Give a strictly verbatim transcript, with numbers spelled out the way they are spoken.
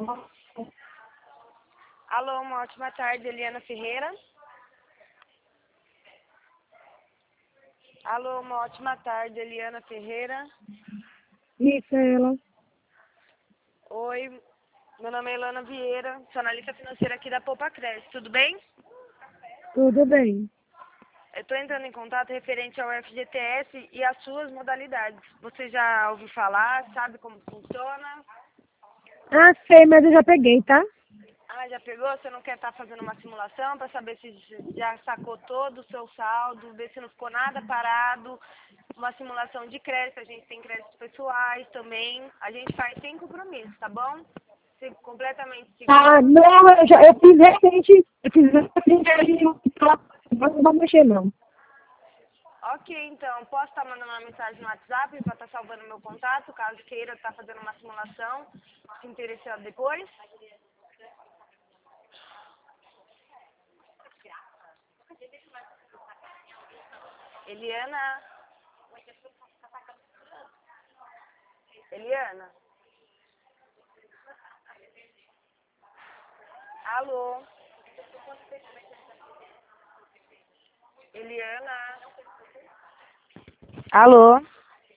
Alô, uma ótima tarde, Eliana Ferreira. Alô, uma ótima tarde, Eliana Ferreira. Isso, é ela. Oi, meu nome é Ilana Vieira, sou analista financeira aqui da Poupa Cresce, tudo bem? Tudo bem. Eu estou entrando em contato referente ao F G T S e as suas modalidades. Você já ouviu falar, sabe como funciona? Ah, sei, mas eu já peguei, tá? Ah, já pegou? Você não quer estar fazendo uma simulação para saber se já sacou todo o seu saldo, ver se não ficou nada parado? Uma simulação de crédito, a gente tem créditos pessoais também. A gente faz sem compromisso, tá bom? Se completamente seguro. Ah, não, eu já eu fiz recente, eu fiz recente, a gente não não vai mexer, não. Ok, então, posso estar mandando uma mensagem no WhatsApp para estar salvando meu contato, caso queira estar fazendo uma simulação, se interessar depois? Eliana? Eliana? Alô? Eliana? Alô?